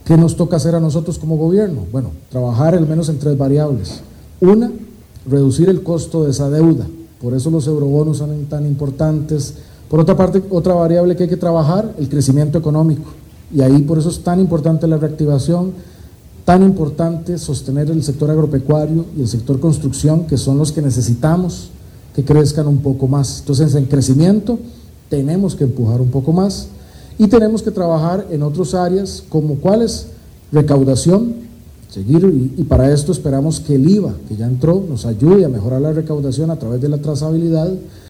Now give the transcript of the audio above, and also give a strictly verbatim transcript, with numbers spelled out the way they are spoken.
¿Qué nos toca hacer a nosotros como gobierno? Bueno, trabajar al menos en tres variables. Una, reducir el costo de esa deuda, por eso los eurobonos son tan importantes. Por otra parte, otra variable que hay que trabajar, el crecimiento económico, y ahí por eso es tan importante la reactivación, tan importante sostener el sector agropecuario y el sector construcción, que son los que necesitamos que crezcan un poco más. Entonces, en crecimiento tenemos que empujar un poco más y tenemos que trabajar en otras áreas como cuáles, recaudación, seguir, y, y para esto esperamos que el I V A, que ya entró, nos ayude a mejorar la recaudación a través de la trazabilidad